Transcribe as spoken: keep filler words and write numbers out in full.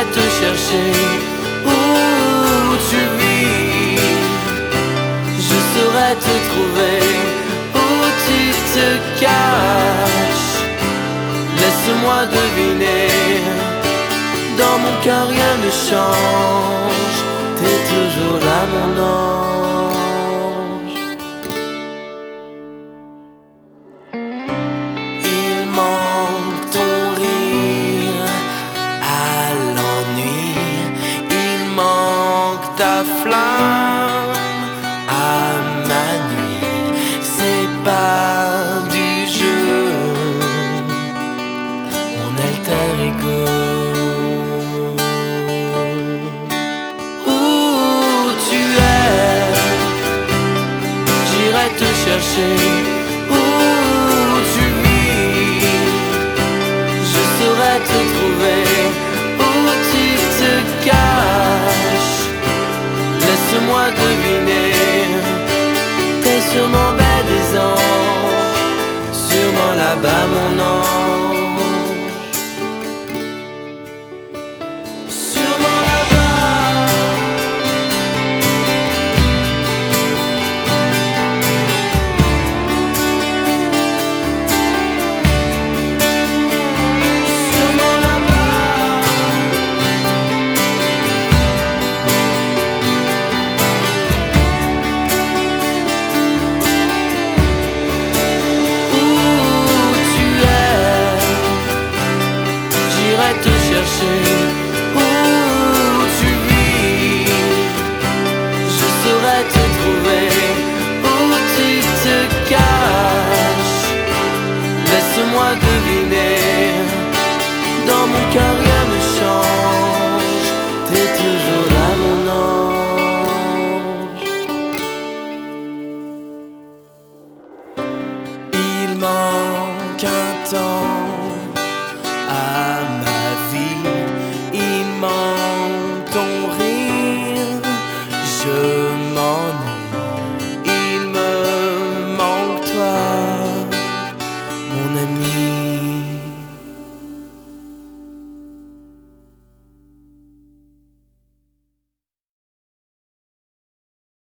te chercher où tu vis. Je saurais te trouver où tu te caches. Laisse-moi deviner, dans mon cœur rien ne change. T'es toujours là mon ange. Il manque ton rire à l'ennui. Il manque ta flamme à ma nuit. C'est pas du jeu, mon alter ego. Te chercher où tu vis. Je saurais te trouver où tu te caches. Laisse-moi deviner, t'es sûrement belle des anges, sûrement là-bas mon ange. Sûrement là-bas. Te chercher où tu vis. Je saurais te trouver où tu te caches. Laisse-moi deviner, dans mon cœur rien ne change. T'es toujours là mon ange. Il manque un temps